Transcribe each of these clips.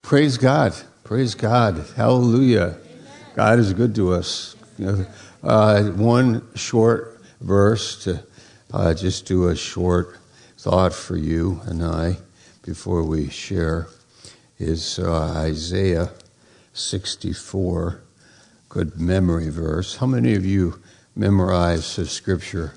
Praise God. Praise God. Hallelujah. God is good to us. One short verse to just do a short thought for you and I before we share is Isaiah 64. Good memory verse. How many of you memorize the scripture?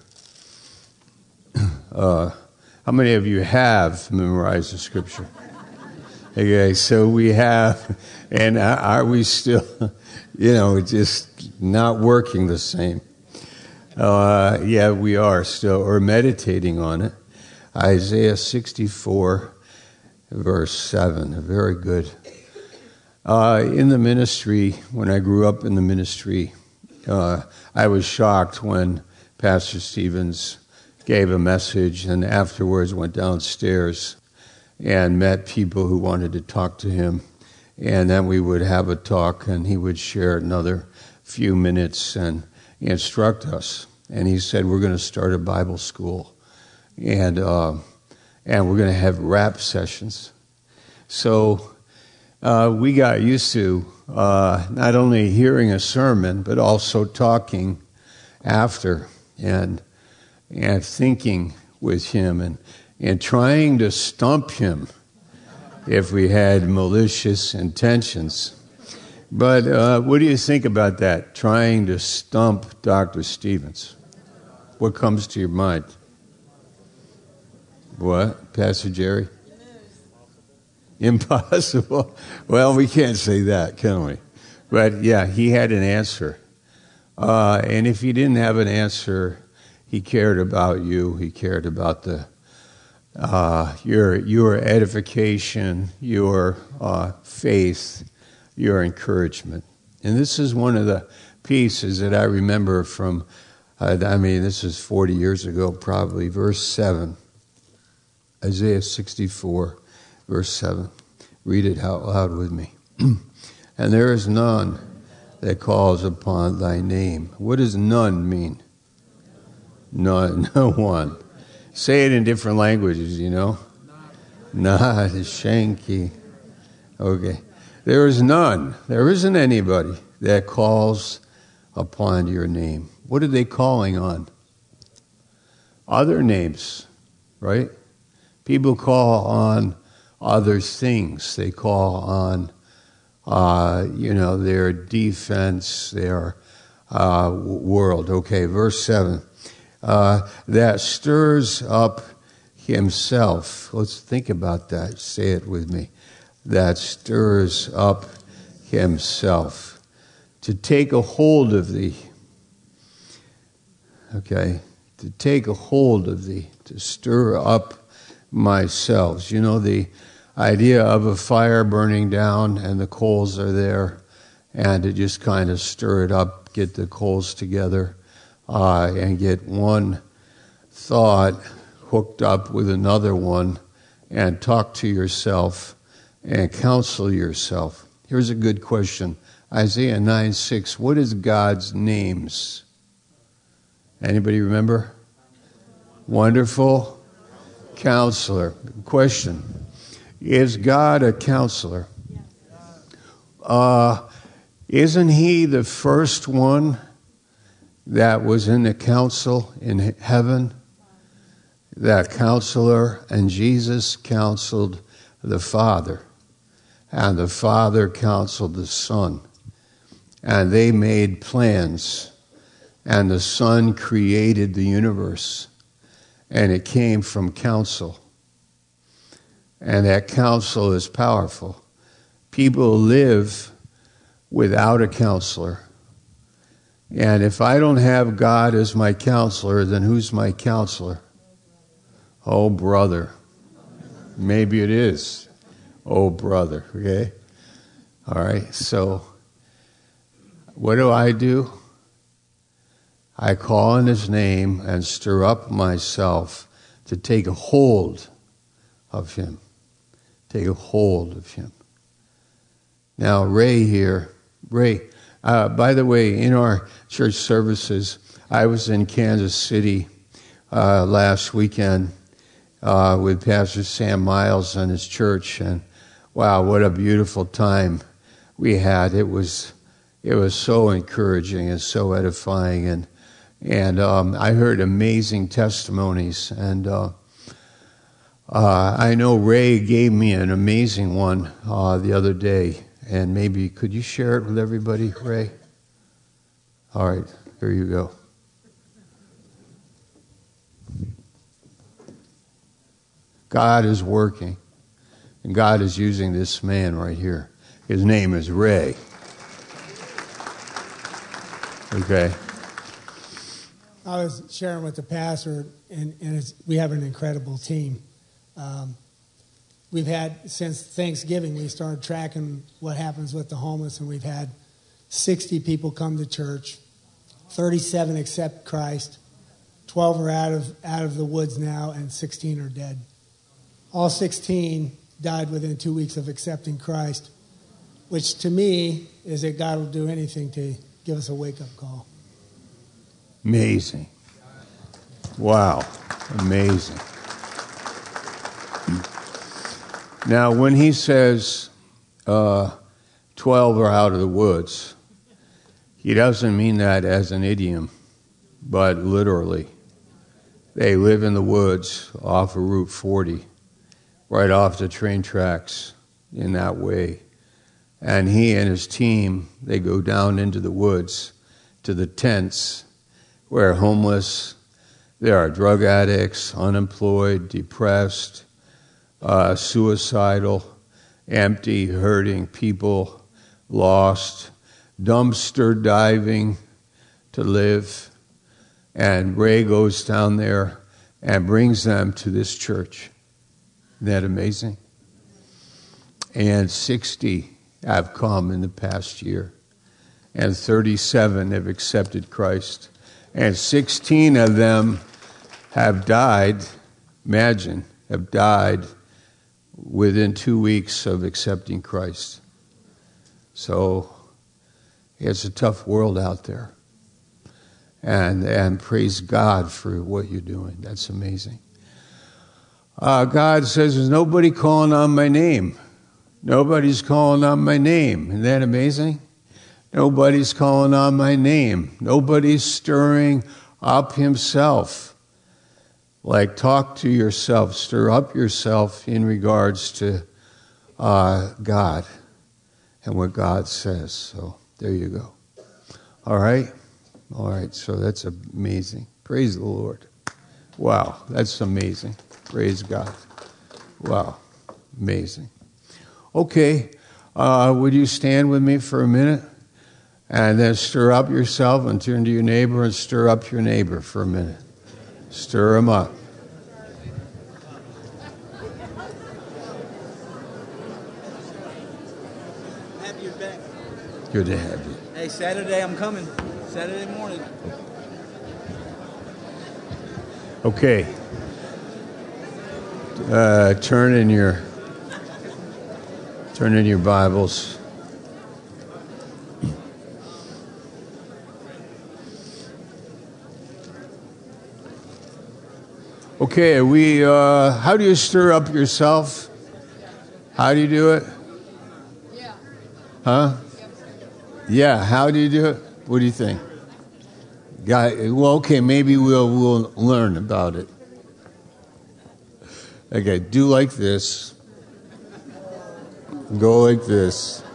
How many of you have memorized the scripture? Okay, so we have, and are we still, just not working the same? Yeah, we are still, or meditating on it. Isaiah 64, verse 7, very good. In the ministry, when I grew up in the ministry, I was shocked when Pastor Stevens gave a message and afterwards went downstairs and met people who wanted to talk to him. And then we would have a talk and he would share another few minutes and instruct us. And he said, we're going to start a Bible school and we're going to have rap sessions. So we got used to not only hearing a sermon, but also talking after and thinking with him and trying to stump him if we had malicious intentions. But what do you think about that, trying to stump Dr. Stevens? What comes to your mind? What, Pastor Jerry? Impossible. Well, we can't say that, can we? But yeah, he had an answer. And if he didn't have an answer, he cared about you. He cared about your edification, your faith, your encouragement. And this is one of the pieces that I remember from, this is 40 years ago probably, verse 7. Isaiah 64, verse 7. Read it out loud with me. And there is none that calls upon thy name. What does none mean? None, no one. Say it in different languages, Not shanky. Okay. There is none. There isn't anybody that calls upon your name. What are they calling on? Other names, right? People call on other things. They call on, their defense, their world. Okay, verse 7. That stirs up himself. Let's think about that. Say it with me. That stirs up himself to take a hold of thee. Okay, to take a hold of thee, to stir up myself. The idea of a fire burning down and the coals are there and to just kind of stir it up, get the coals together. And get one thought hooked up with another one and talk to yourself and counsel yourself. Here's a good question. Isaiah 9:6. What is God's names? Anybody remember? Wonderful Counselor. Question. Is God a counselor? Isn't he the first one that was in the council in heaven? That counselor, and Jesus counseled the Father, and the Father counseled the Son, and they made plans, and the Son created the universe, and it came from counsel, and that counsel is powerful. People live without a counselor. And if I don't have God as my counselor, then who's my counselor? Oh, brother. Maybe it is. Oh, brother. Okay? All right. So, what do? I call on his name and stir up myself to take a hold of him. Take a hold of him. Now, Ray here. By the way, in our church services, I was in Kansas City last weekend with Pastor Sam Miles and his church, and Wow, what a beautiful time we had. It was so encouraging and so edifying, and I heard amazing testimonies, and I know Ray gave me an amazing one the other day, and maybe could you share it with everybody, Ray? All right, here you go. God is working, and God is using this man right here. His name is Ray. Okay. I was sharing with the pastor, and we have an incredible team. We've had, since Thanksgiving, we started tracking what happens with the homeless, and we've had 60 people come to church, 37 accept Christ, 12 are out of the woods now, and 16 are dead. All 16 died within 2 weeks of accepting Christ, which to me is that God will do anything to give us a wake-up call. Amazing. Wow. Amazing. Now, when he says 12 are out of the woods, he doesn't mean that as an idiom, but literally. They live in the woods off of Route 40, right off the train tracks in that way. And he and his team, they go down into the woods to the tents where homeless, there are drug addicts, unemployed, depressed, suicidal, empty, hurting people, lost, dumpster diving to live. And Ray goes down there and brings them to this church. Isn't that amazing? And 60 have come in the past year, and 37 have accepted Christ, and 16 of them have died, imagine, have died within 2 weeks of accepting Christ. So it's a tough world out there. And praise God for what you're doing. That's amazing. God says, there's nobody calling on my name. Nobody's calling on my name. Isn't that amazing? Nobody's calling on my name. Nobody's stirring up himself. Like, talk to yourself. Stir up yourself in regards to God and what God says. So there you go. All right? All right, so that's amazing. Praise the Lord. Wow, that's amazing. Praise God. Wow, amazing. Okay, would you stand with me for a minute? And then stir up yourself and turn to your neighbor and stir up your neighbor for a minute. Stir him up. Happy you're back. Good to have you. Hey, Saturday I'm coming. Saturday morning. Okay. Turn in your Bibles. Okay, how do you stir up yourself? How do you do it? Yeah. Huh? Yeah, how do you do it? What do you think? Well, okay, maybe we'll learn about it. Okay, do like this. Go like this.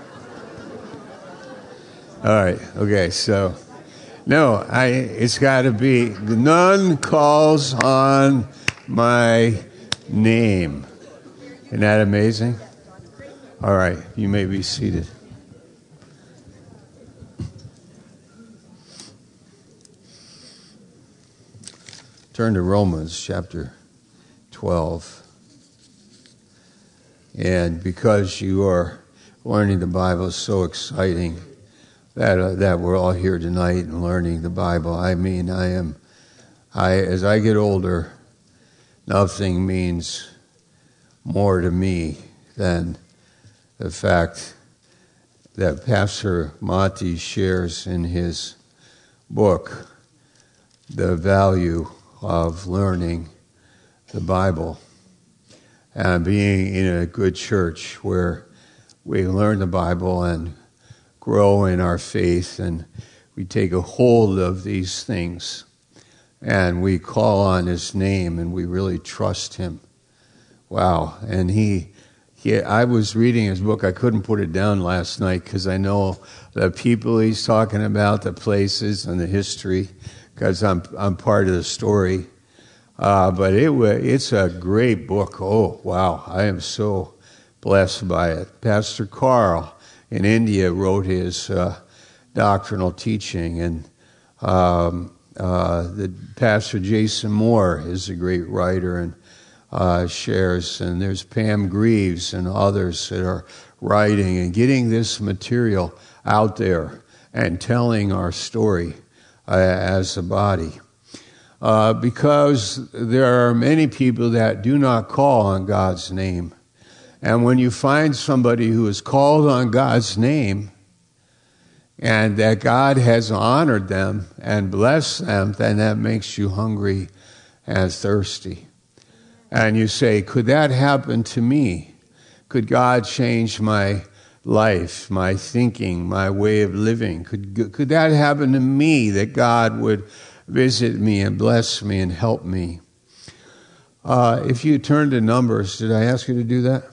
All right, okay, so, no, it's got to be, none calls on my name. Isn't that amazing? All right, you may be seated. Turn to Romans chapter 12. And because you are learning the Bible is so exciting that we're all here tonight and learning the Bible. I mean, as I get older, nothing means more to me than the fact that Pastor Monty shares in his book the value of learning the Bible and being in a good church where we learn the Bible and grow in our faith, and we take a hold of these things, and we call on his name, and we really trust him. Wow. And I was reading his book. I couldn't put it down last night because I know the people he's talking about, the places and the history, because I'm part of the story. But it's a great book. Oh, wow. I am so blessed by it. Pastor Carl in India wrote his doctrinal teaching, and the Pastor Jason Moore is a great writer and shares, and there's Pam Greaves and others that are writing and getting this material out there and telling our story as a body. Because there are many people that do not call on God's name. And when you find somebody who has called on God's name and that God has honored them and blessed them, then that makes you hungry and thirsty. And you say, could that happen to me? Could God change my life, my thinking, my way of living? Could that happen to me, that God would visit me and bless me and help me? If you turn to Numbers, did I ask you to do that?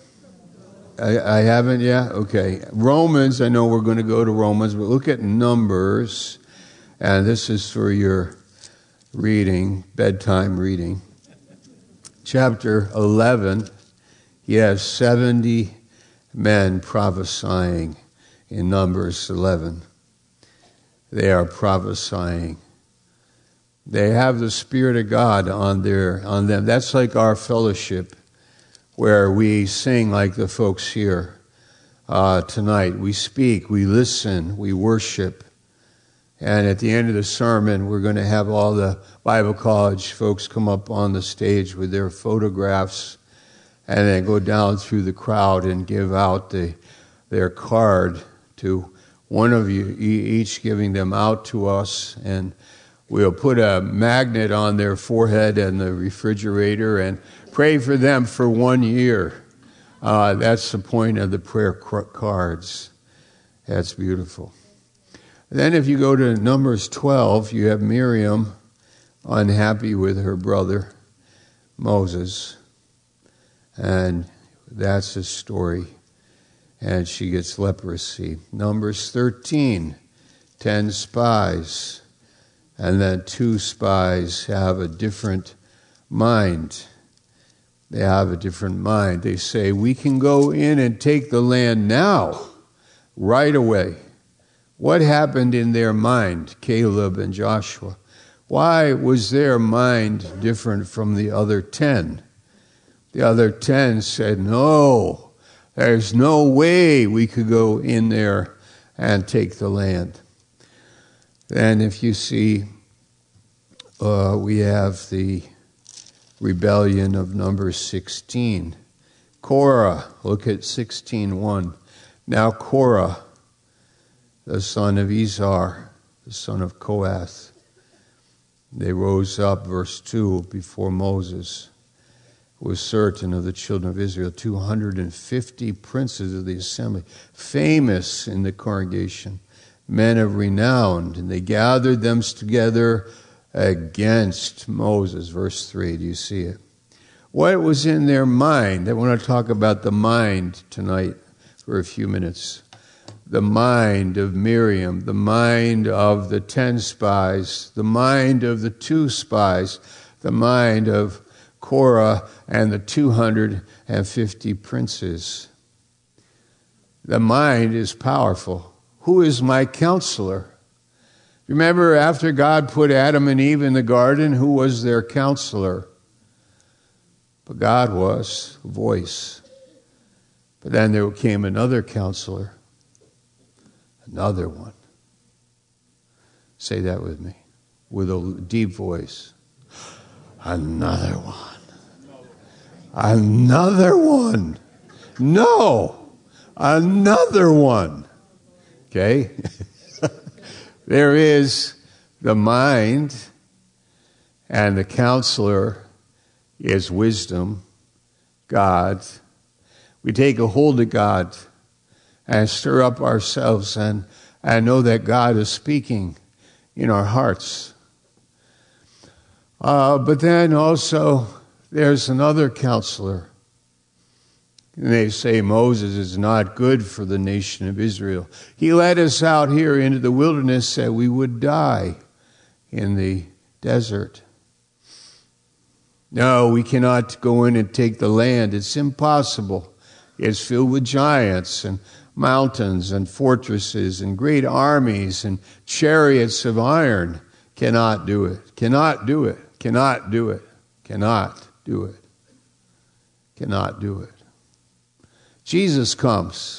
I haven't yet? Okay. Romans, I know we're going to go to Romans, but look at Numbers, and this is for your reading, bedtime reading. Chapter 11, he has 70 men prophesying in Numbers 11. They are prophesying. They have the Spirit of God on them. That's like our fellowship, where we sing like the folks here tonight. We speak, we listen, we worship. And at the end of the sermon, we're going to have all the Bible college folks come up on the stage with their photographs and then go down through the crowd and give out their card to one of you, each giving them out to us. And we'll put a magnet on their forehead and the refrigerator and pray for them for 1 year. That's the point of the prayer cards. That's beautiful. Then if you go to Numbers 12, you have Miriam unhappy with her brother Moses. And that's his story. And she gets leprosy. Numbers 13, 10 spies. And then 2 spies have a different mind. They have a different mind. They say, we can go in and take the land now, right away. What happened in their mind, Caleb and Joshua? Why was their mind different from the other 10? The other 10 said, no, there's no way we could go in there and take the land. Then if you see, we have the rebellion of Numbers 16. Korah, look at 16:1. Now Korah, the son of Izhar, the son of Kohath, they rose up, verse 2, before Moses was certain of the children of Israel, 250 princes of the assembly, famous in the congregation, men of renown, and they gathered them together against Moses. Verse 3, do you see it? What was in their mind? I want to talk about the mind tonight for a few minutes. The mind of Miriam, the mind of the 10 spies, the mind of the 2 spies, the mind of Korah and the 250 princes. The mind is powerful. Who is my counselor? Remember, after God put Adam and Eve in the garden, who was their counselor? But God was a voice. But then there came another counselor. Another one. Say that with me, with a deep voice. Another one. Another one. No, another one. Okay? There is the mind, and the counselor is wisdom, God. We take a hold of God. and stir up ourselves and know that God is speaking in our hearts. But then also there's another counselor. And they say Moses is not good for the nation of Israel. He led us out here into the wilderness that we would die in the desert. No, we cannot go in and take the land. It's impossible. It's filled with giants and mountains and fortresses and great armies and chariots of iron. Cannot do it. Cannot do it. Cannot do it. Cannot do it. Cannot do it. Jesus comes.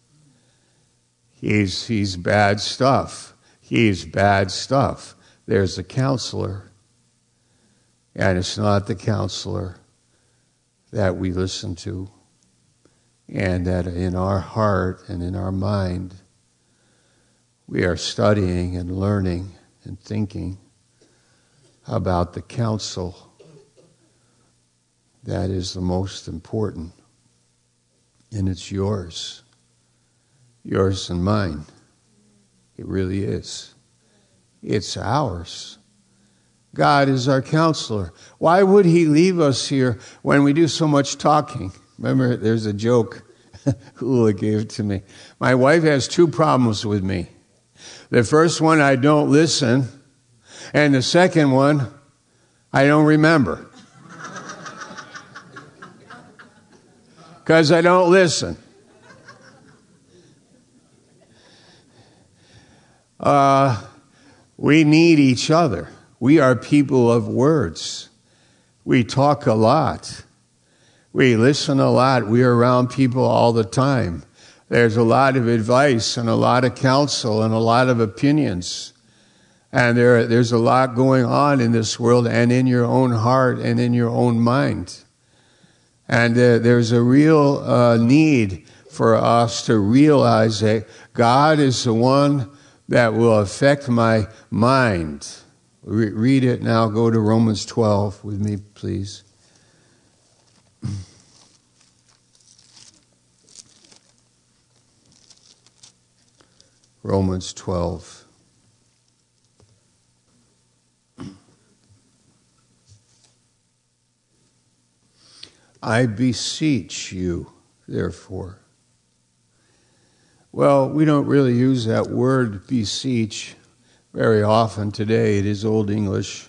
He's bad stuff. He's bad stuff. There's a counselor. And it's not the counselor that we listen to. And that in our heart and in our mind, we are studying and learning and thinking about the counsel that is the most important. And it's yours. Yours and mine. It really is. It's ours. God is our counselor. Why would he leave us here when we do so much talking? Remember, there's a joke Hula gave to me. My wife has two problems with me. The first one, I don't listen. And the second one, I don't remember. Because I don't listen. We need each other. We are people of words. We talk a lot. We listen a lot. We are around people all the time. There's a lot of advice and a lot of counsel and a lot of opinions. And there's a lot going on in this world and in your own heart and in your own mind. And there's a real need for us to realize that God is the one that will affect my mind. Read it now. Go to Romans 12 with me, please. Romans 12. I beseech you, therefore. Well, we don't really use that word beseech very often today. It is Old English.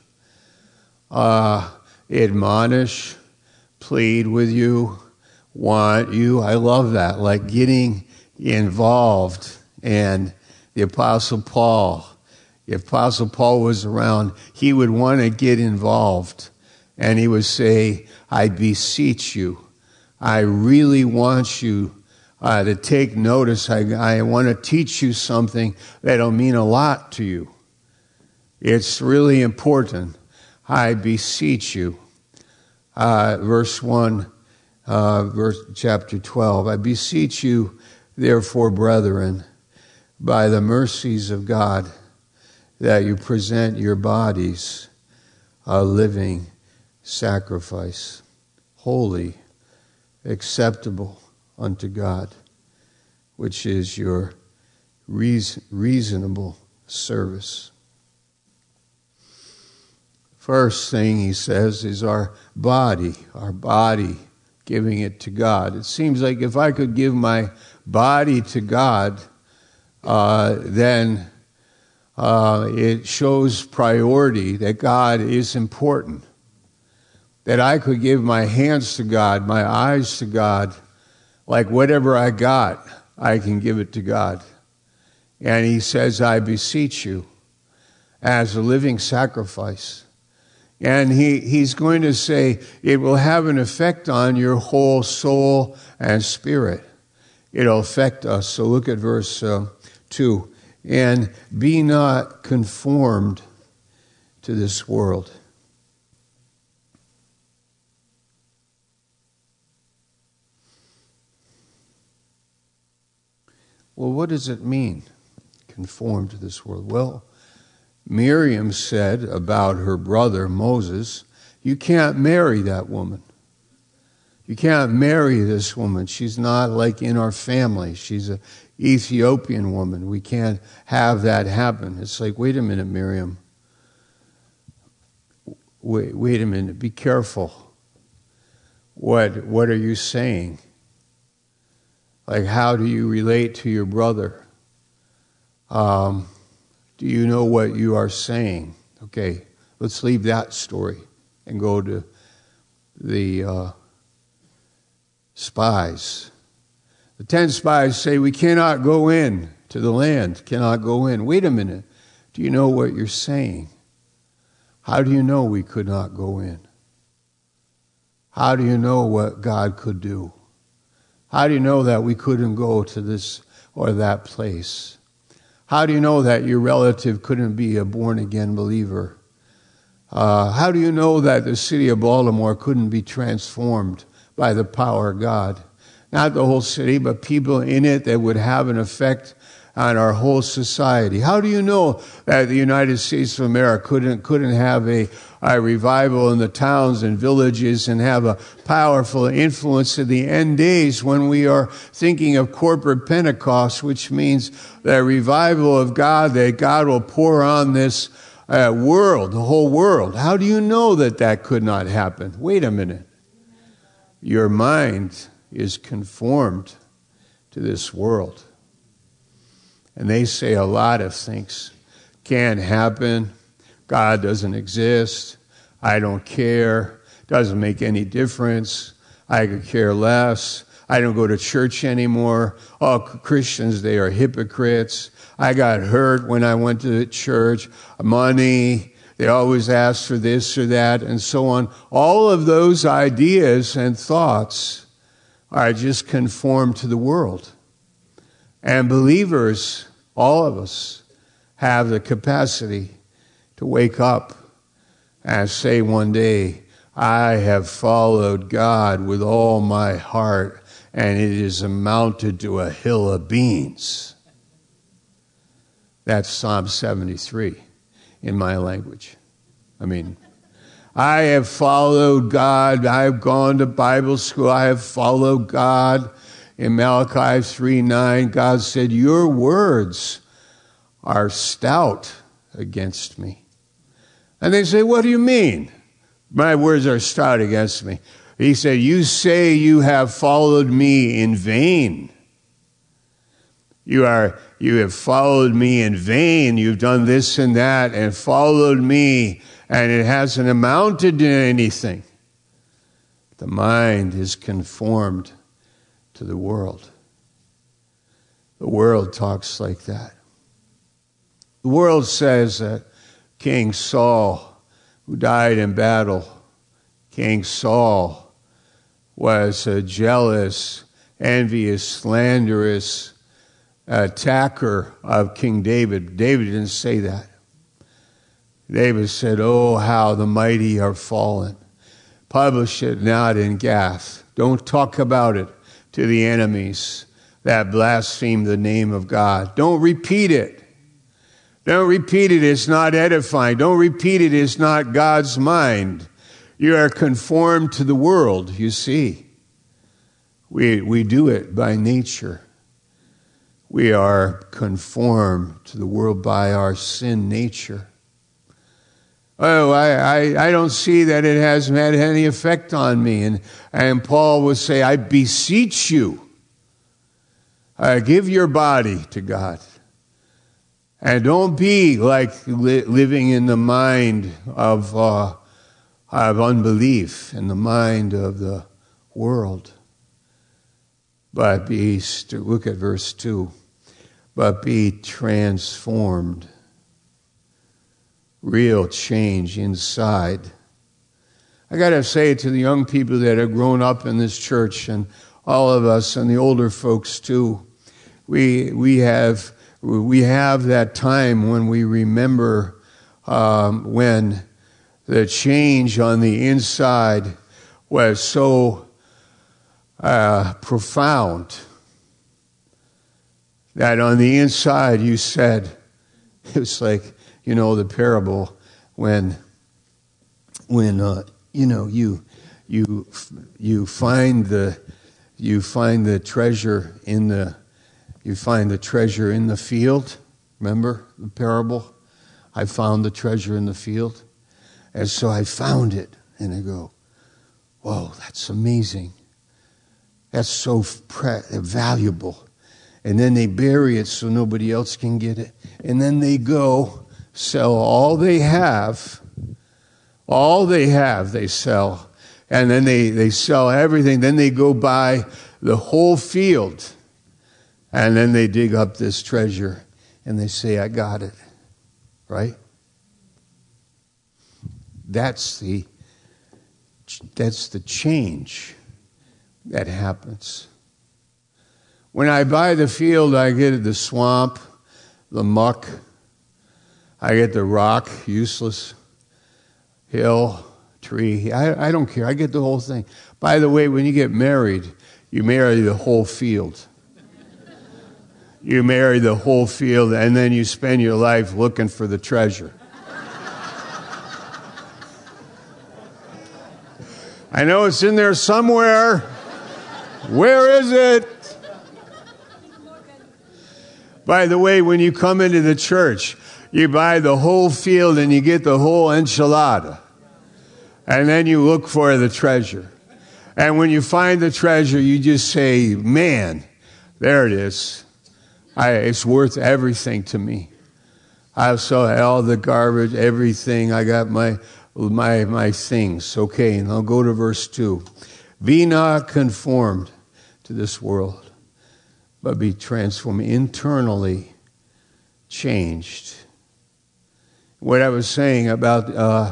Admonish, plead with you, want you. I love that, like getting involved. And the Apostle Paul, if Apostle Paul was around, he would want to get involved. And he would say, I beseech you. I really want you to take notice. I want to teach you something that'll mean a lot to you. It's really important. I beseech you. Verse 1, chapter 12. I beseech you, therefore, brethren, by the mercies of God, that you present your bodies a living sacrifice, holy, acceptable unto God, which is your reasonable service. First thing he says is our body, giving it to God. It seems like if I could give my body to God, then it shows priority, that God is important. That I could give my hands to God, my eyes to God, like whatever I got, I can give it to God. And he says, I beseech you, as a living sacrifice. And he's going to say it will have an effect on your whole soul and spirit. It'll affect us. So look at verse 2. And be not conformed to this world. Well, what does it mean, conform to this world? Well, Miriam said about her brother Moses, you can't marry that woman. You can't marry this woman. She's not like in our family. She's an Ethiopian woman. We can't have that happen. It's like, wait a minute, Miriam. Wait a minute. Be careful. What are you saying? Like, how do you relate to your brother? Do you know what you are saying? Okay, let's leave that story and go to the spies. The 10 spies say, we cannot go in to the land, cannot go in. Wait a minute. Do you know what you're saying? How do you know we could not go in? How do you know what God could do? How do you know that we couldn't go to this or that place? How do you know that your relative couldn't be a born-again believer? How do you know that the city of Baltimore couldn't be transformed by the power of God? Not the whole city, but people in it that would have an effect on our whole society. How do you know that the United States of America couldn't have a revival in the towns and villages and have a powerful influence in the end days when we are thinking of corporate Pentecost, which means the revival of God, that God will pour on this world, the whole world? How do you know that could not happen? Wait a minute. Your mind is conformed to this world. And they say a lot of things can't happen. God doesn't exist. I don't care. Doesn't make any difference. I could care less. I don't go to church anymore. All Christians, they are hypocrites. I got hurt when I went to church. Money. They always ask for this or that and so on. All of those ideas and thoughts are just conformed to the world. And believers, all of us, have the capacity to wake up and say one day, I have followed God with all my heart, and it is amounted to a hill of beans. That's Psalm 73 in my language. I have followed God. I have gone to Bible school. I have followed God. In Malachi 3:9, God said, your words are stout against me. And they say, what do you mean? My words are stout against me. He said, you say you have followed me in vain. You have followed me in vain. You've done this and that and followed me, and it hasn't amounted to anything. The mind is conformed to the world. The world talks like that. The world says that King Saul, who died in battle, King Saul was a jealous, envious, slanderous attacker of King David. David didn't say that. David said, oh, how the mighty are fallen. Publish it not in Gath. Don't talk about it to the enemies that blaspheme the name of God. Don't repeat it. Don't repeat it. It's not edifying. Don't repeat it. It's not God's mind. You are conformed to the world, you see. We do it by nature. We are conformed to the world by our sin nature. Oh, I don't see that it has had any effect on me. And Paul would say, I beseech you, give your body to God. And don't be like living in the mind of unbelief, in the mind of the world. But look at verse 2, but be transformed. Real change inside. I got to say it to the young people that have grown up in this church, and all of us and the older folks too. We have that time when we remember when the change on the inside was so profound that on the inside you said, it was like, the parable when you you find the treasure in the field. Remember the parable? I found the treasure in the field. And so I found it. And I go, whoa, that's amazing. That's so valuable. And then they bury it so nobody else can get it. And then they go sell all they have. All they have, they sell. And then they sell everything. Then they go buy the whole field. And then they dig up this treasure. And they say, I got it. Right? That's the change that happens. When I buy the field, I get the swamp, the muck. I get the rock, useless, hill, tree. I don't care. I get the whole thing. By the way, when you get married, you marry the whole field. You marry the whole field, and then you spend your life looking for the treasure. I know it's in there somewhere. Where is it? By the way, when you come into the church, you buy the whole field and you get the whole enchilada. And then you look for the treasure. And when you find the treasure, you just say, man, there it is. It's worth everything to me. I saw all the garbage, everything. I got my things. Okay, and I'll go to verse 2. Be not conformed to this world, but be transformed, internally changed. What I was saying about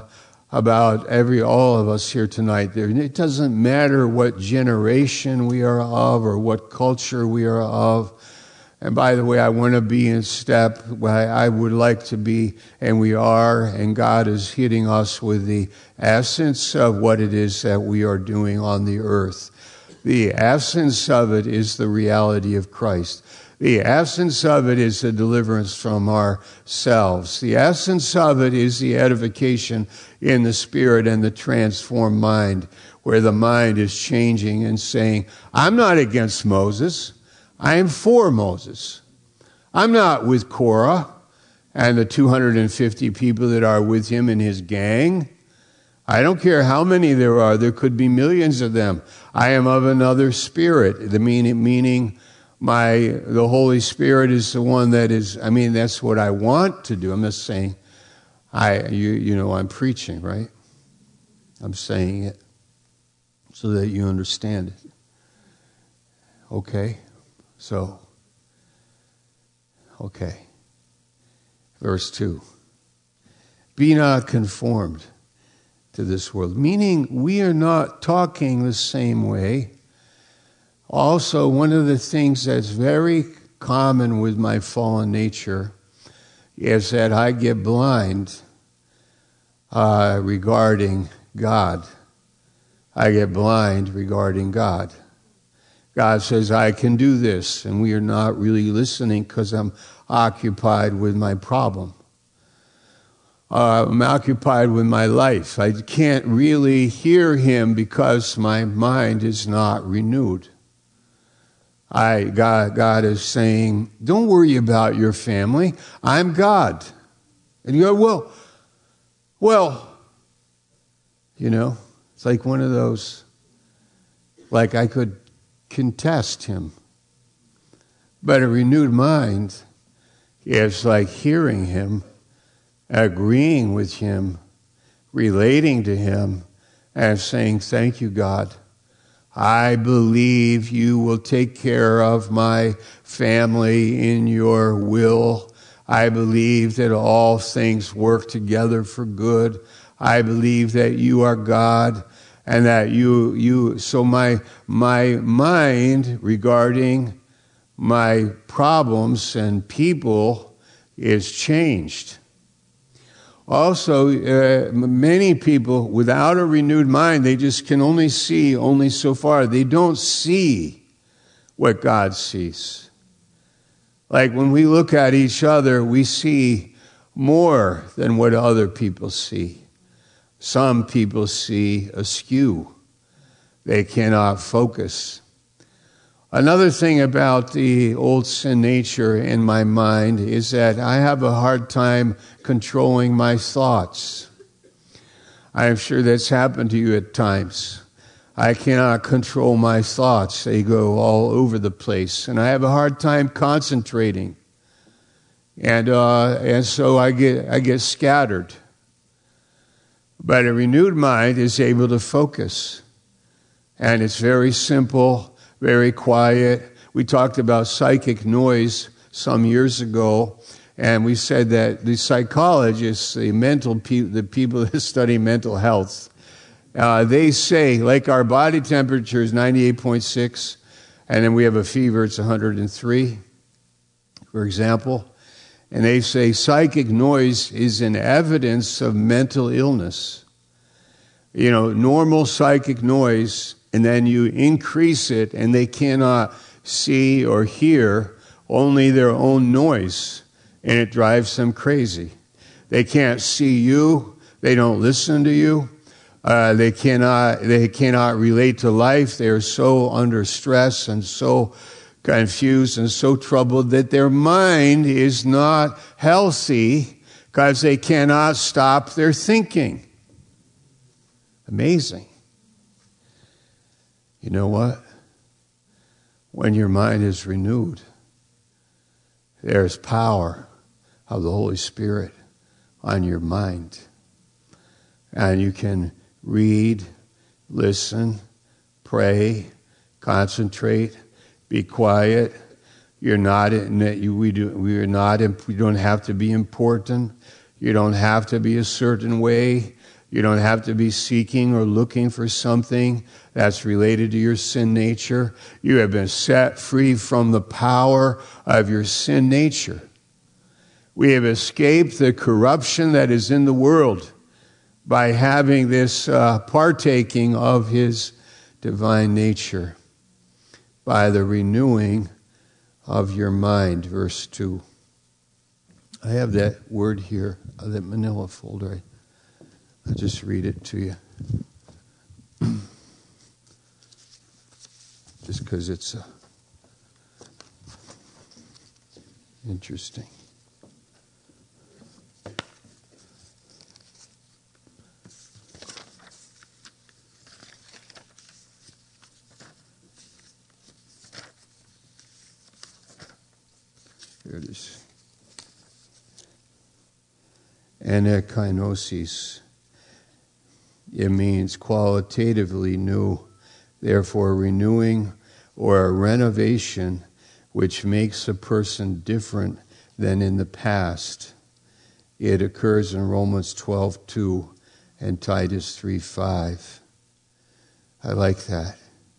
all of us here tonight, it doesn't matter what generation we are of or what culture we are of. And by the way, I want to be in step. I would like to be, and we are, and God is hitting us with the essence of what it is that we are doing on the earth. The essence of it is the reality of Christ. The essence of it is the deliverance from ourselves. The essence of it is the edification in the spirit and the transformed mind, where the mind is changing and saying, I'm not against Moses. I am for Moses. I'm not with Korah and the 250 people that are with him in his gang. I don't care how many there are. There could be millions of them. I am of another spirit. The meaning the Holy Spirit is the one that is, that's what I want to do. I'm just saying, I'm preaching, right? I'm saying it so that you understand it. Okay? Okay. Verse 2. Be not conformed to this world. Meaning we are not talking the same way. Also, one of the things that's very common with my fallen nature is that I get blind regarding God. I get blind regarding God. God says, I can do this, and we are not really listening because I'm occupied with my problem. I'm occupied with my life. I can't really hear him because my mind is not renewed. God is saying, don't worry about your family. I'm God. And you go, well, it's like one of those, like I could contest him. But a renewed mind is like hearing him, agreeing with him, relating to him, and saying, thank you, God. I believe you will take care of my family in your will. I believe that all things work together for good. I believe that you are God. And that so my mind regarding my problems and people is changed. Also, many people without a renewed mind, they just can only see so far. They don't see what God sees. Like when we look at each other, we see more than what other people see. Some people see askew. They cannot focus. Another thing about the old sin nature in my mind is that I have a hard time controlling my thoughts. I am sure that's happened to you at times. I cannot control my thoughts. They go all over the place, and I have a hard time concentrating. And so I get scattered. But a renewed mind is able to focus. And it's very simple, very quiet. We talked about psychic noise some years ago, and we said that the psychologists, the people that study mental health, they say, like our body temperature is 98.6, and then we have a fever, it's 103, for example. And they say psychic noise is an evidence of mental illness. You know, normal psychic noise, and then you increase it, and they cannot see or hear only their own noise, and it drives them crazy. They can't see you. They don't listen to you. They cannot relate to life. They are so under stress and so confused and so troubled that their mind is not healthy because they cannot stop their thinking. Amazing. You know what? When your mind is renewed, there's power of the Holy Spirit on your mind. And you can read, listen, pray, concentrate, be quiet. We don't have to be important. You don't have to be a certain way. You don't have to be seeking or looking for something that's related to your sin nature. You have been set free from the power of your sin nature. We have escaped the corruption that is in the world by having this partaking of his divine nature by the renewing of your mind. Verse 2. I have that word here, that manila folder. I'll just read it to you. Just because it's interesting. Here it is. Anakainosis. It means qualitatively new, therefore renewing or a renovation which makes a person different than in the past. It occurs in Romans 12:2 and Titus 3:5. I like that.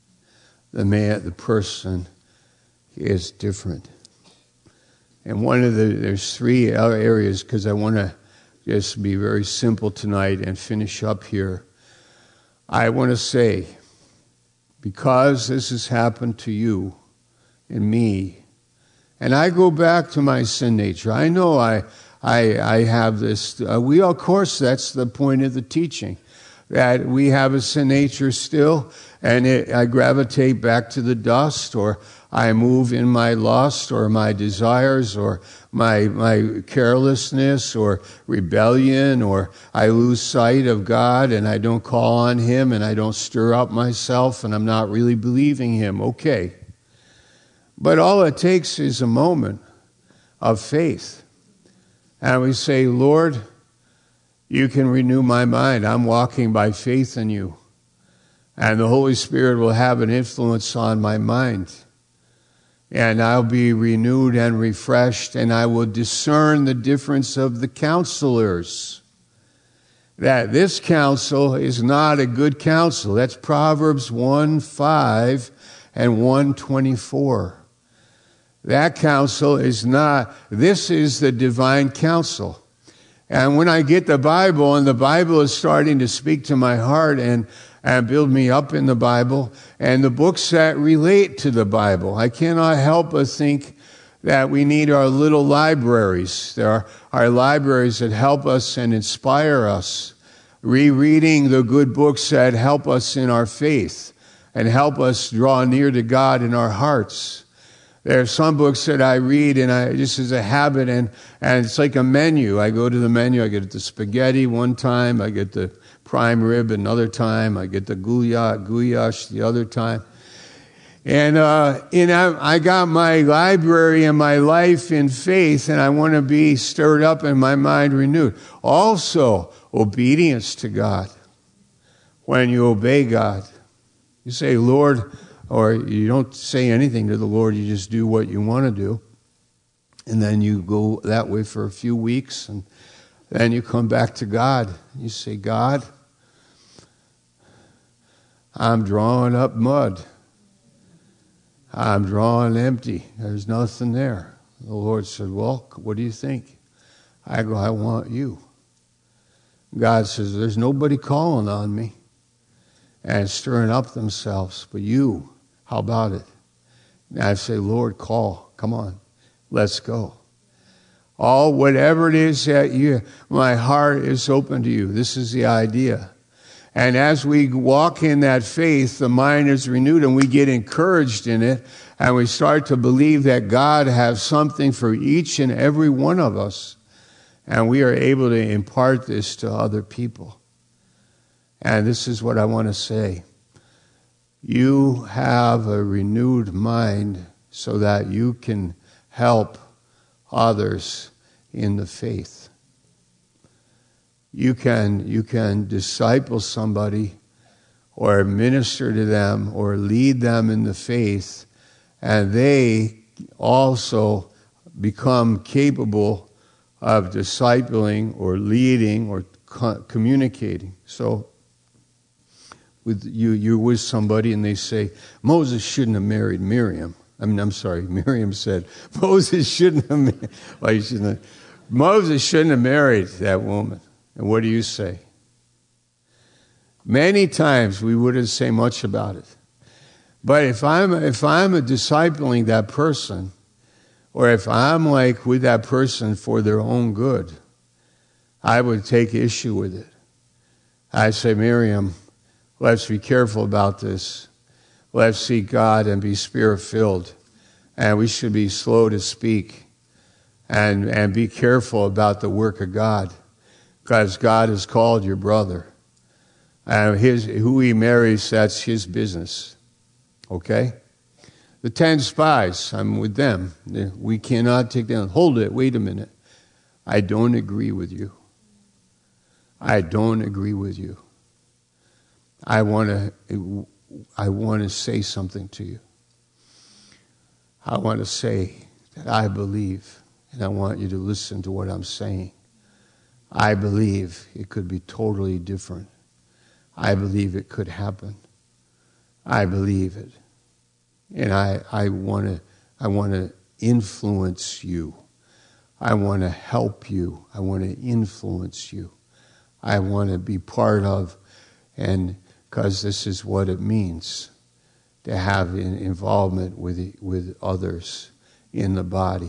The person is different. And there's three other areas, because I want to just be very simple tonight and finish up here. I want to say, because this has happened to you and me, and I go back to my sin nature. I know I have this. Of course, that's the point of the teaching, that we have a sin nature still, and I gravitate back to the dust, or I move in my lust or my desires or my carelessness or rebellion, or I lose sight of God and I don't call on him and I don't stir up myself and I'm not really believing him. Okay. But all it takes is a moment of faith. And we say, Lord, you can renew my mind. I'm walking by faith in you. And the Holy Spirit will have an influence on my mind. And I'll be renewed and refreshed, and I will discern the difference of the counselors. That this counsel is not a good counsel. That's Proverbs 1:5 and 1:24. That counsel is not, this is the divine counsel. And when I get the Bible, and the Bible is starting to speak to my heart and build me up in the Bible, and the books that relate to the Bible, I cannot help but think that we need our little libraries. There are libraries that help us and inspire us. Rereading the good books that help us in our faith. and help us draw near to God in our hearts. There are some books that I read, and just as a habit, and it's like a menu. I go to the menu, I get the spaghetti one time, I get the prime rib another time, I get the goulash the other time. And I got my library and my life in faith, and I want to be stirred up and my mind renewed. Also, obedience to God. When you obey God, you say, Lord, or you don't say anything to the Lord, you just do what you want to do. And then you go that way for a few weeks, and then you come back to God. You say, God, I'm drawing up mud. I'm drawing empty. There's nothing there. The Lord said, well, what do you think? I go, I want you. God says, there's nobody calling on me and stirring up themselves, but you. How about it? And I say, Lord, call. Come on. Let's go. Whatever it is that my heart is open to you. This is the idea. And as we walk in that faith, the mind is renewed and we get encouraged in it. And we start to believe that God has something for each and every one of us. And we are able to impart this to other people. And this is what I want to say. You have a renewed mind so that you can help others in the faith. You can disciple somebody or minister to them or lead them in the faith, and they also become capable of discipling or leading or communicating. So you're with somebody and they say, Moses shouldn't have married Miriam. Miriam said, Moses shouldn't have married that woman. And what do you say? Many times we wouldn't say much about it. But if I'm discipling that person, or if I'm like with that person for their own good, I would take issue with it. I say, Miriam, let's be careful about this. Let's seek God and be Spirit-filled. And we should be slow to speak and be careful about the work of God. Because God has called your brother. And who he marries, that's his business. Okay? The 10 spies, I'm with them. We cannot take them. Hold it, wait a minute. I don't agree with you. I don't agree with you. I want to say something to you. I want to say that I believe, and I want you to listen to what I'm saying. I believe it could be totally different. I believe it could happen. I believe it. And I want to influence you. I want to help you. I want to influence you. I want to be part of, and because this is what it means to have involvement with others in the body.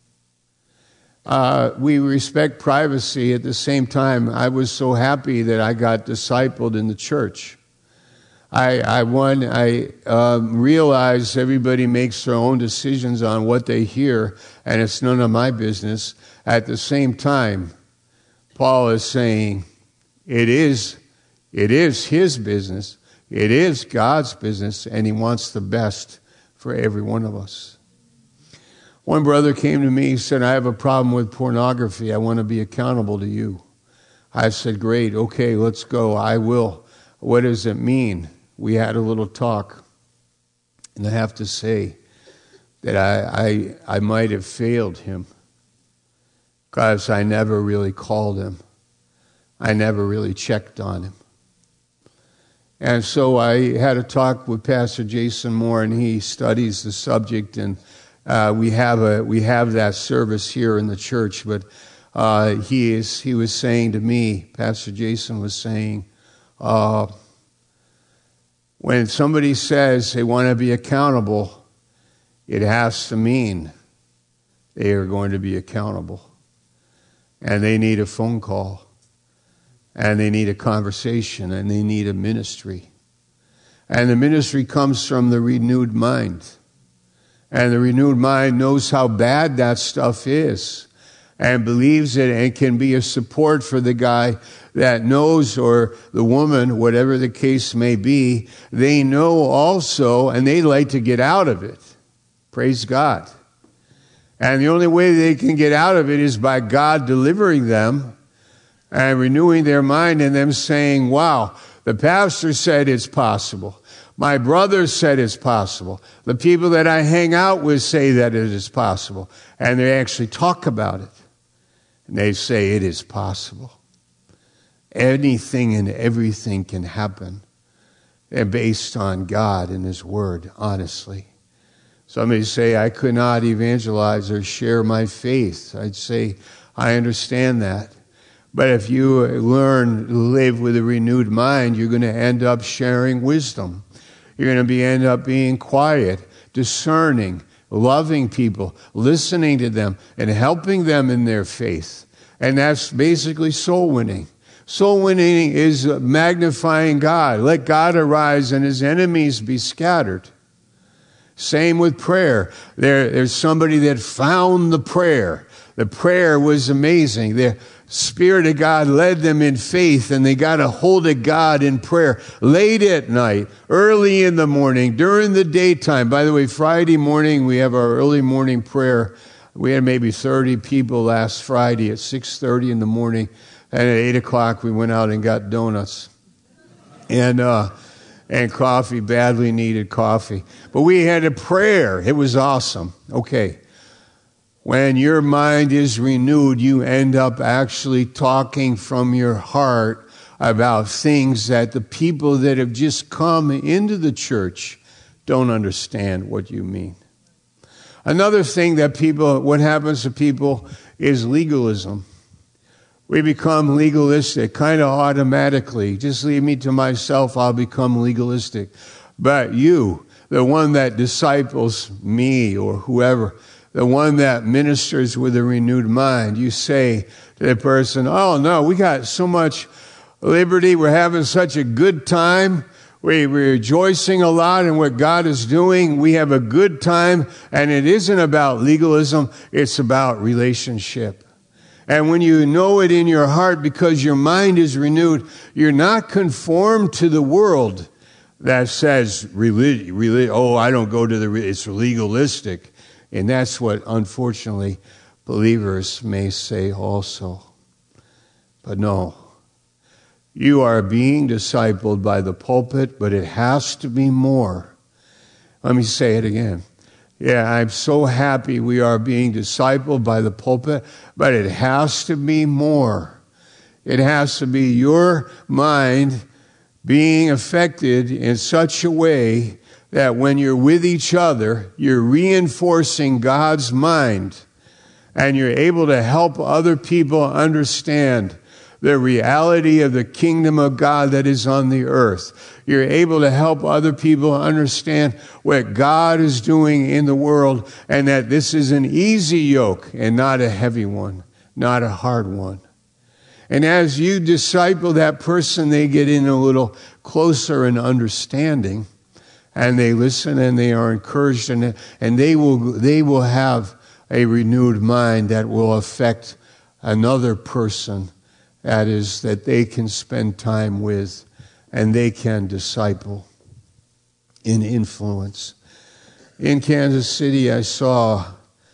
We respect privacy. At the same time, I was so happy that I got discipled in the church. I realize everybody makes their own decisions on what they hear, and it's none of my business. At the same time, Paul is saying it is his business. It is God's business, and he wants the best for every one of us. One brother came to me, he said, I have a problem with pornography. I want to be accountable to you. I said, great, okay, let's go. I will. What does it mean? We had a little talk. And I have to say that I might have failed him because I never really called him. I never really checked on him. And so I had a talk with Pastor Jason Moore, and he studies the subject, and we have that service here in the church. But he was saying to me, Pastor Jason was saying, when somebody says they want to be accountable, it has to mean they are going to be accountable, and they need a phone call. And they need a conversation, and they need a ministry. And the ministry comes from the renewed mind. And the renewed mind knows how bad that stuff is and believes it and can be a support for the guy that knows, or the woman, whatever the case may be. They know also, and they like to get out of it. Praise God. And the only way they can get out of it is by God delivering them and renewing their mind and them saying, wow, the pastor said it's possible. My brother said it's possible. The people that I hang out with say that it is possible. And they actually talk about it. And they say it is possible. Anything and everything can happen. They're based on God and His Word, honestly. Somebody say, I could not evangelize or share my faith. I'd say, I understand that. But if you learn to live with a renewed mind, you're going to end up sharing wisdom. You're going to end up being quiet, discerning, loving people, listening to them, and helping them in their faith. And that's basically soul winning. Soul winning is magnifying God. Let God arise and His enemies be scattered. Same with prayer. There's somebody that found the prayer. The prayer was amazing. The Spirit of God led them in faith, and they got a hold of God in prayer late at night, early in the morning, during the daytime. By the way, Friday morning, we have our early morning prayer. We had maybe 30 people last Friday at 6:30 in the morning. And at 8 o'clock, we went out and got donuts and coffee, badly needed coffee. But we had a prayer. It was awesome. Okay. When your mind is renewed, you end up actually talking from your heart about things that the people that have just come into the church don't understand what you mean. Another thing that what happens to people is legalism. We become legalistic kind of automatically. Just leave me to myself, I'll become legalistic. But you, the one that disciples me or whoever, the one that ministers with a renewed mind, you say to the person, oh no, we got so much liberty, we're having such a good time, we're rejoicing a lot in what God is doing, we have a good time, and it isn't about legalism, it's about relationship. And when you know it in your heart because your mind is renewed, you're not conformed to the world that says, I don't go to it's legalistic. And that's what, unfortunately, believers may say also. But no, you are being discipled by the pulpit, but it has to be more. Let me say it again. Yeah, I'm so happy we are being discipled by the pulpit, but it has to be more. It has to be your mind being affected in such a way that when you're with each other, you're reinforcing God's mind, and you're able to help other people understand the reality of the kingdom of God that is on the earth. You're able to help other people understand what God is doing in the world, and that this is an easy yoke and not a heavy one, not a hard one. And as you disciple that person, they get in a little closer in understanding, and they listen and they are encouraged, and they will have a renewed mind that will affect another person, that they can spend time with and they can disciple in influence. In Kansas City, I saw,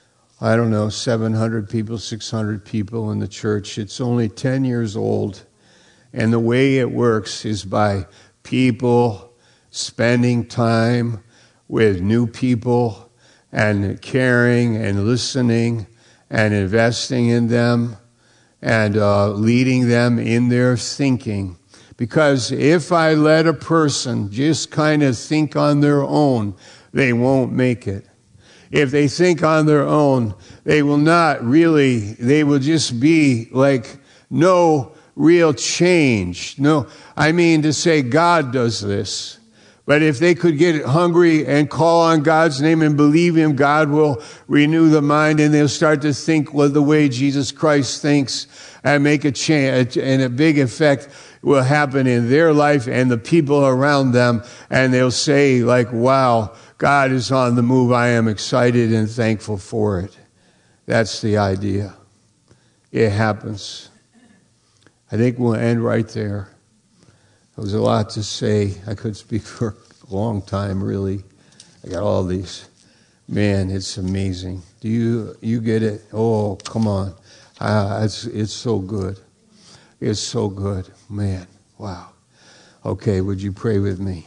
700 people, 600 people in the church. It's only 10 years old. And the way it works is by people spending time with new people and caring and listening and investing in them and leading them in their thinking. Because if I let a person just kind of think on their own, they won't make it. If they think on their own, they will just be like no real change. No, I mean to say God does this. But if they could get hungry and call on God's name and believe Him, God will renew the mind, and they'll start to think the way Jesus Christ thinks and make a change, and a big effect will happen in their life and the people around them. And they'll say, like, wow, God is on the move. I am excited and thankful for it. That's the idea. It happens. I think we'll end right there. There was a lot to say. I could speak for a long time, really. I got all these. Man, it's amazing. Do you get it? Oh, come on. It's so good. It's so good. Man, wow. Okay, would you pray with me?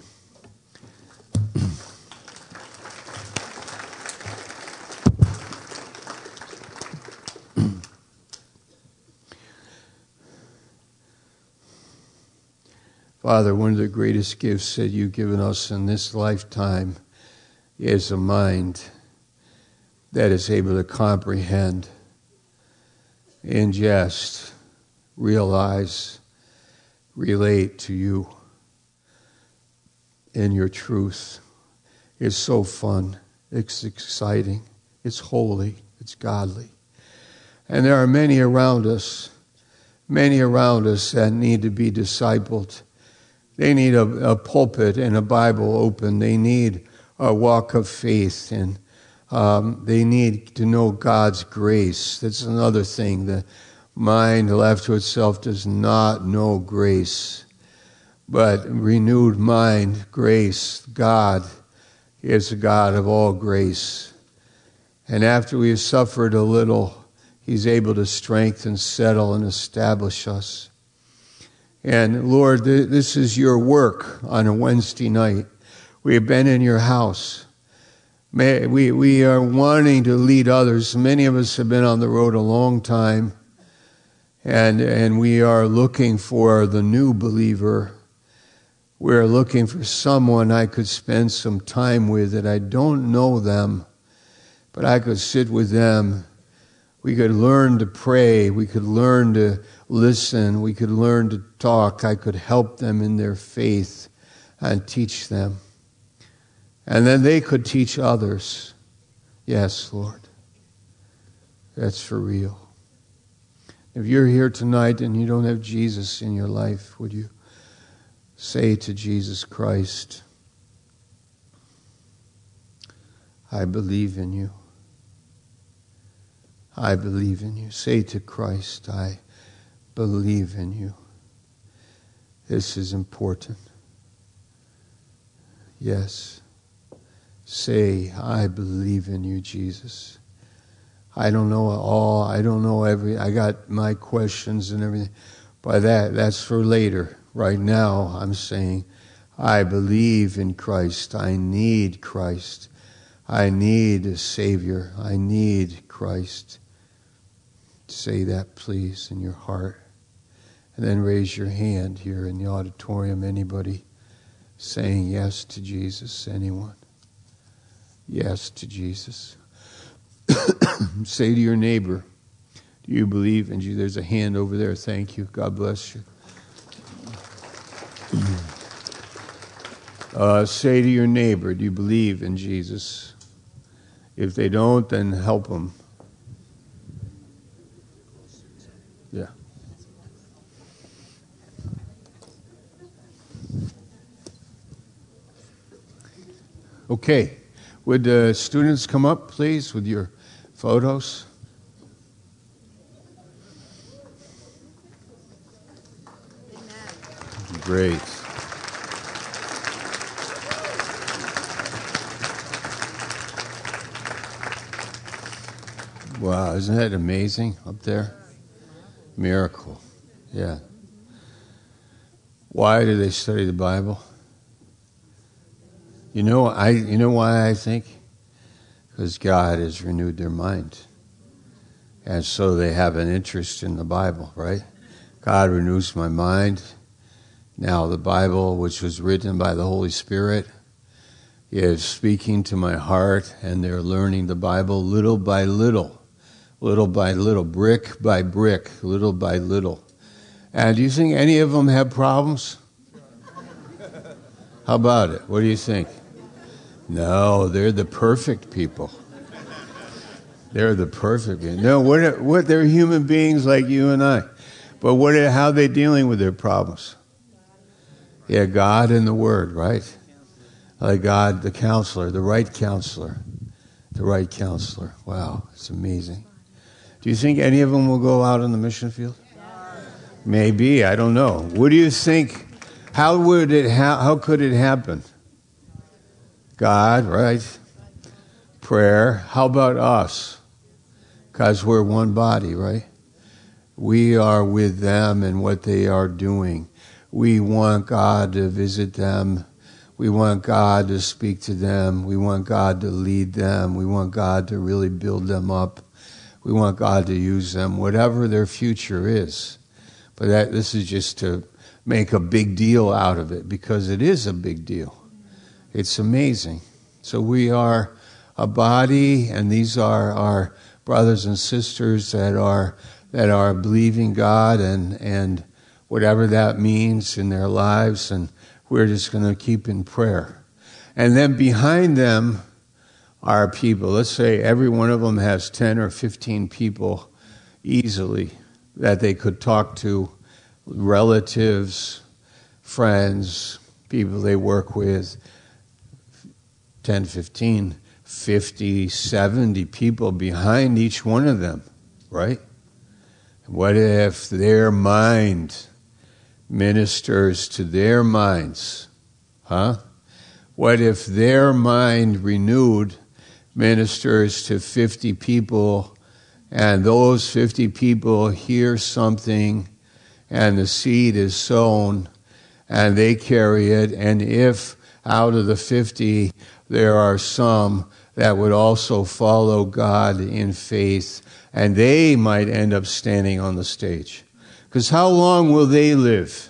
Father, one of the greatest gifts that you've given us in this lifetime is a mind that is able to comprehend, ingest, realize, relate to you in your truth. It's so fun. It's exciting. It's holy. It's godly. And there are many around us that need to be discipled. They need a pulpit and a Bible open. They need a walk of faith, and they need to know God's grace. That's another thing. The mind left to itself does not know grace. But renewed mind, grace, God is a God of all grace. And after we have suffered a little, He's able to strengthen, settle, and establish us. And Lord, this is your work on a Wednesday night. We have been in your house. We are wanting to lead others. Many of us have been on the road a long time. And we are looking for the new believer. We're looking for someone I could spend some time with that I don't know them, but I could sit with them. We could learn to pray. We could learn to listen. We could learn to talk. I could help them in their faith and teach them. And then they could teach others. Yes, Lord. That's for real. If you're here tonight and you don't have Jesus in your life, would you say to Jesus Christ, I believe in you. I believe in you. Say to Christ, I believe in you. This is important. Yes. Say, I believe in you, Jesus. I don't know all. I don't know I got my questions and everything. But that's for later. Right now, I'm saying, I believe in Christ. I need Christ. I need a Savior. I need Christ. Say that, please, in your heart. And then raise your hand here in the auditorium. Anybody saying yes to Jesus? Anyone? Yes to Jesus. Say to your neighbor, do you believe in Jesus? There's a hand over there. Thank you. God bless you. Say to your neighbor, do you believe in Jesus? If they don't, then help them. Yeah. Okay. Would the students come up, please, with your photos? Amen. Great. Wow, isn't that amazing up there? Miracle. Yeah. Why do they study the Bible? You know why I think? Because God has renewed their mind. And so they have an interest in the Bible, right? God renews my mind. Now the Bible, which was written by the Holy Spirit, is speaking to my heart, and they're learning the Bible little by little, brick by brick, little by little. And do you think any of them have problems? How about it? What do you think? No, they're the perfect people. They're the perfect people. No, what they're human beings like you and I. But how are they dealing with their problems? Yeah, God and the Word, right? Like God, the counselor, the right counselor. The right counselor. Wow, it's amazing. Do you think any of them will go out on the mission field? Maybe, I don't know. What do you think? How could it happen? God, right? Prayer. How about us? Because we're one body, right? We are with them and what they are doing. We want God to visit them. We want God to speak to them. We want God to lead them. We want God to really build them up. We want God to use them, whatever their future is. But this is just to make a big deal out of it, because it is a big deal. It's amazing. So we are a body, and these are our brothers and sisters that are believing God and whatever that means in their lives, and we're just going to keep in prayer. And then behind them are people. Let's say every one of them has 10 or 15 people easily that they could talk to, relatives, friends, people they work with, 10, 15, 50, 70 people behind each one of them, right? What if their mind ministers to their minds? Huh? What if their mind renewed ministers to 50 people, and those 50 people hear something, and the seed is sown, and they carry it, and if out of the 50 there are some that would also follow God in faith, and they might end up standing on the stage. Because how long will they live?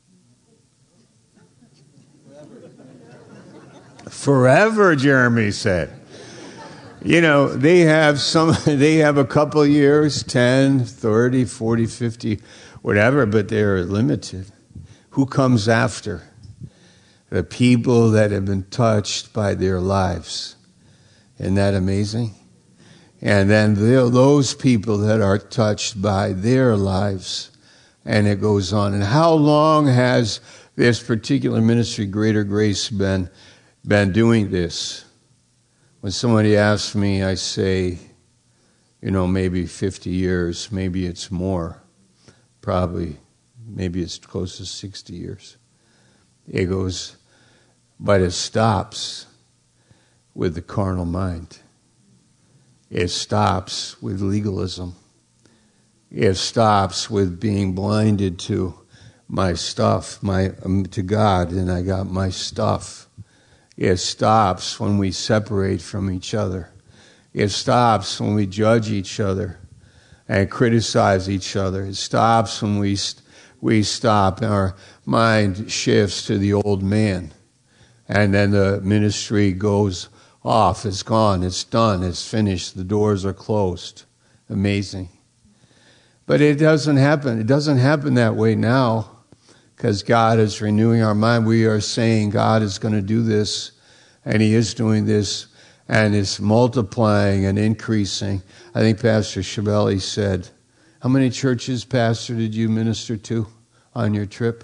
Forever, Jeremy said. You know, they have a couple years, 10, 30, 40, 50, whatever, but they're limited. Who comes after? The people that have been touched by their lives. Isn't that amazing? And then those people that are touched by their lives, and it goes on. And how long has this particular ministry, Greater Grace, been doing this? When somebody asks me, I say, maybe 50 years, maybe it's more. Probably, maybe it's close to 60 years. It goes, but it stops with the carnal mind. It stops with legalism. It stops with being blinded to my stuff, to God, and I got my stuff. It stops when we separate from each other. It stops when we judge each other and criticize each other. It stops when we stop and our mind shifts to the old man. And then the ministry goes off. It's gone. It's done. It's finished. The doors are closed. Amazing. But it doesn't happen. It doesn't happen that way now, because God is renewing our mind. We are saying God is going to do this, and He is doing this, and it's multiplying and increasing. I think Pastor Shabeli said, how many churches, Pastor, did you minister to on your trip?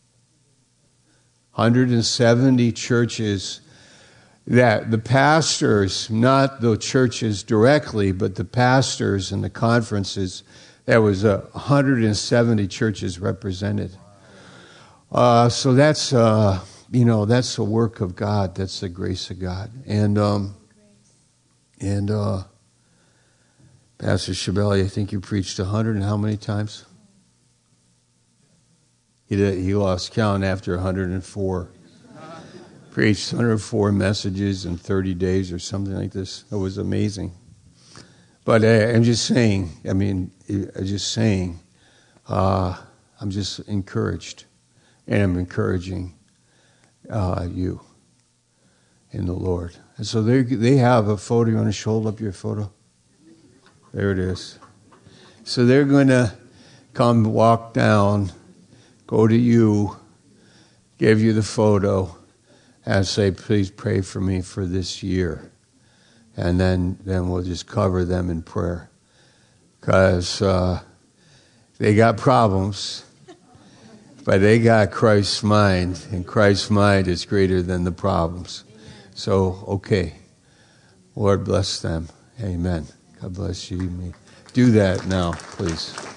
170 churches. That the pastors, not the churches directly, but the pastors and the conferences, there was 170 churches represented. So that's that's the work of God. That's the grace of God. And Pastor Shabeli, I think you preached 100 and how many times? He lost count after 104. Preached 104 messages in 30 days or something like this. It was amazing. But I'm just saying, I'm just encouraged. And I'm encouraging you in the Lord. And so they have a photo. You want to hold up your photo? There it is. So they're going to come walk down, go to you, give you the photo, and say, please pray for me for this year. And then we'll just cover them in prayer. Because they got problems, but they got Christ's mind, and Christ's mind is greater than the problems. So, okay. Lord bless them. Amen. God bless you. Do that now, please.